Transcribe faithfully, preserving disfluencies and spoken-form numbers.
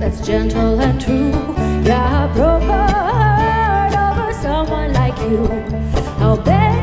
that's gentle and true. Yeah, I broke a heart over someone like you. How bad